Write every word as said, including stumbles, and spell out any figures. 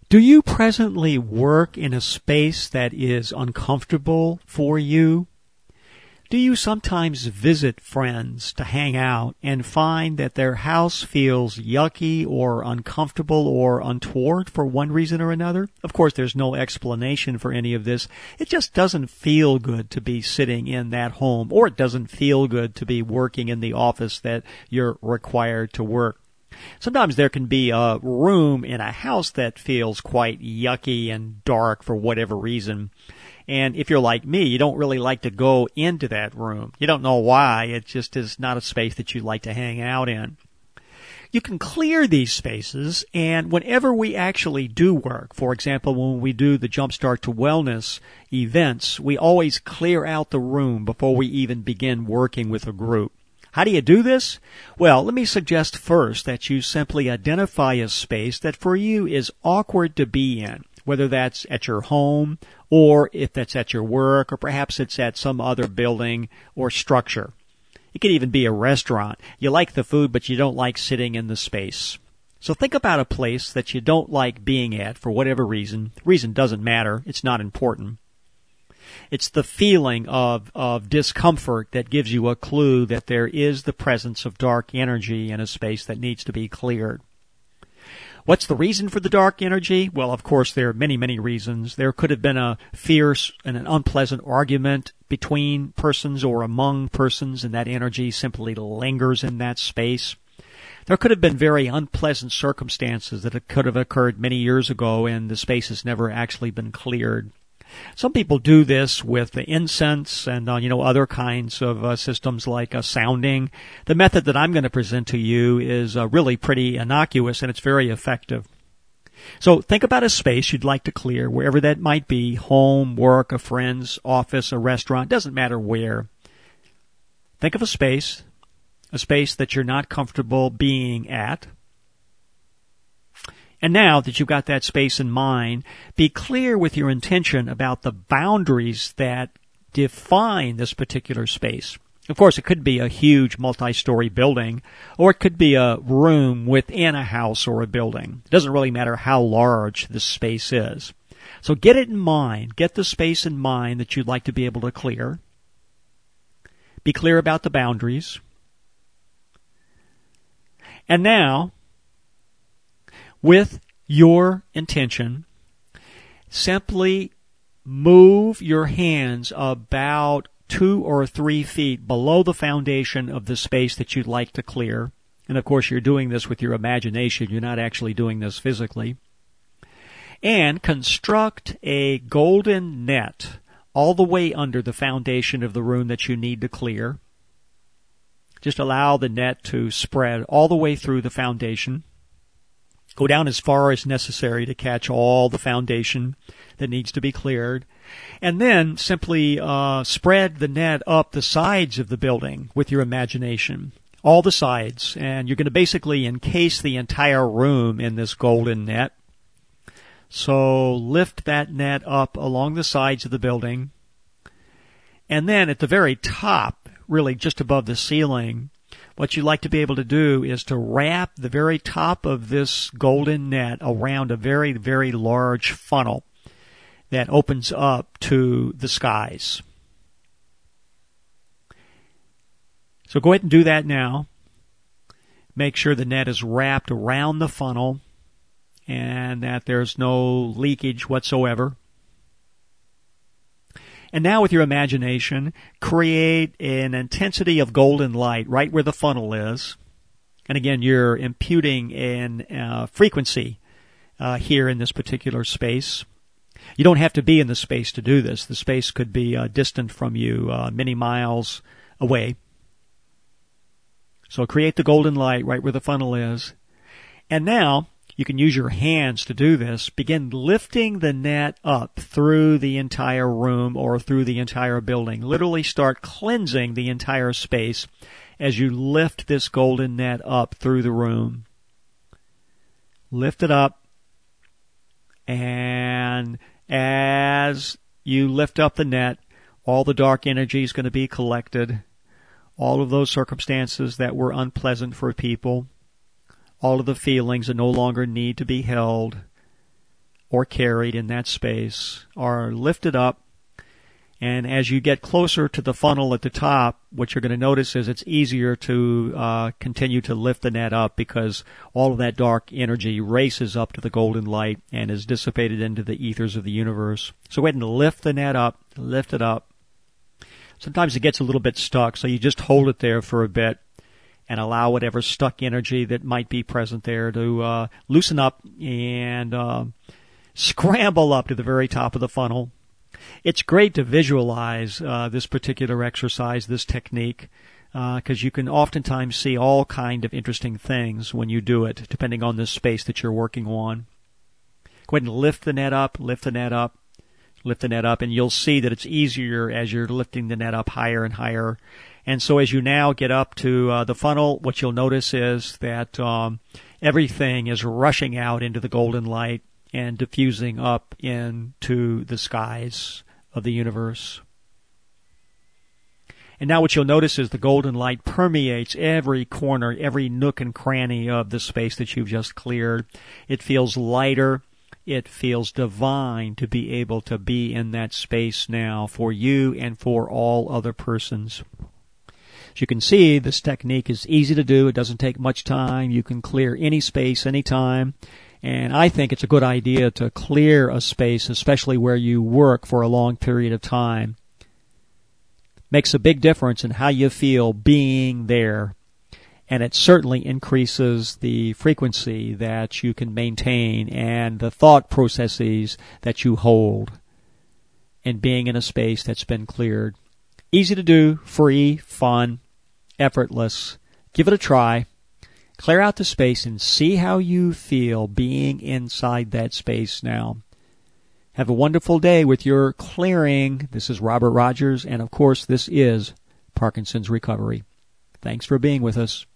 Do you presently work in a space that is uncomfortable for you? Do you sometimes visit friends to hang out and find that their house feels yucky or uncomfortable or untoward for one reason or another? Of course, there's no explanation for any of this. It just doesn't feel good to be sitting in that home, or it doesn't feel good to be working in the office that you're required to work. Sometimes there can be a room in a house that feels quite yucky and dark for whatever reason. And if you're like me, you don't really like to go into that room. You don't know why. It just is not a space that you like to hang out in. You can clear these spaces, and whenever we actually do work, for example, when we do the Jumpstart to Wellness events, we always clear out the room before we even begin working with a group. How do you do this? Well, let me suggest first that you simply identify a space that for you is awkward to be in, whether that's at your home or if that's at your work, or perhaps it's at some other building or structure. It could even be a restaurant. You like the food, but you don't like sitting in the space. So think about a place that you don't like being at for whatever reason. The reason doesn't matter. It's not important. It's the feeling of, of discomfort that gives you a clue that there is the presence of dark energy in a space that needs to be cleared. What's the reason for the dark energy? Well, of course, there are many, many reasons. There could have been a fierce and an unpleasant argument between persons or among persons, and that energy simply lingers in that space. There could have been very unpleasant circumstances that could have occurred many years ago, and the space has never actually been cleared. Some people do this with the incense and, uh, you know, other kinds of uh, systems like uh, sounding. The method that I'm going to present to you is uh, really pretty innocuous, and it's very effective. So think about a space you'd like to clear, wherever that might be, home, work, a friend's office, a restaurant, doesn't matter where. Think of a space, a space that you're not comfortable being at. And now that you've got that space in mind, be clear with your intention about the boundaries that define this particular space. Of course, it could be a huge multi-story building, or it could be a room within a house or a building. It doesn't really matter how large this space is. So get it in mind. Get the space in mind that you'd like to be able to clear. Be clear about the boundaries. And now, with your intention, simply move your hands about two or three feet below the foundation of the space that you'd like to clear. And of course, you're doing this with your imagination. You're not actually doing this physically. And construct a golden net all the way under the foundation of the room that you need to clear. Just allow the net to spread all the way through the foundation. Go down as far as necessary to catch all the foundation that needs to be cleared. And then simply uh, spread the net up the sides of the building with your imagination. All the sides. And you're going to basically encase the entire room in this golden net. So lift that net up along the sides of the building. And then at the very top, really just above the ceiling, what you'd like to be able to do is to wrap the very top of this golden net around a very, very large funnel that opens up to the skies. So go ahead and do that now. Make sure the net is wrapped around the funnel and that there's no leakage whatsoever. And now with your imagination, create an intensity of golden light right where the funnel is. And again, you're imputing an uh, frequency uh, here in this particular space. You don't have to be in the space to do this. The space could be uh, distant from you, uh, many miles away. So create the golden light right where the funnel is. And now, you can use your hands to do this. Begin lifting the net up through the entire room or through the entire building. Literally start cleansing the entire space as you lift this golden net up through the room. Lift it up, and as you lift up the net, all the dark energy is going to be collected. All of those circumstances that were unpleasant for people, all of the feelings that no longer need to be held, or carried in that space are lifted up. And as you get closer to the funnel at the top, what you're going to notice is it's easier to uh, continue to lift the net up because all of that dark energy races up to the golden light and is dissipated into the ethers of the universe. So go ahead and lift the net up, lift it up. Sometimes it gets a little bit stuck, so you just hold it there for a bit and allow whatever stuck energy that might be present there to uh, loosen up and uh, scramble up to the very top of the funnel. It's great to visualize uh, this particular exercise, this technique, because uh, you can oftentimes see all kind of interesting things when you do it, depending on the space that you're working on. Go ahead and lift the net up, lift the net up, lift the net up, and you'll see that it's easier as you're lifting the net up higher and higher. And so as you now get up to uh, the funnel, what you'll notice is that um, everything is rushing out into the golden light and diffusing up into the skies of the universe. And now what you'll notice is the golden light permeates every corner, every nook and cranny of the space that you've just cleared. It feels lighter. It feels divine to be able to be in that space now for you and for all other persons. As you can see, this technique is easy to do. It doesn't take much time. You can clear any space anytime. And I think it's a good idea to clear a space, especially where you work for a long period of time. Makes a big difference in how you feel being there. And it certainly increases the frequency that you can maintain and the thought processes that you hold in being in a space that's been cleared. Easy to do, free, fun, effortless. Give it a try. Clear out the space and see how you feel being inside that space now. Have a wonderful day with your clearing. This is Robert Rogers, and of course, this is Parkinson's Recovery. Thanks for being with us.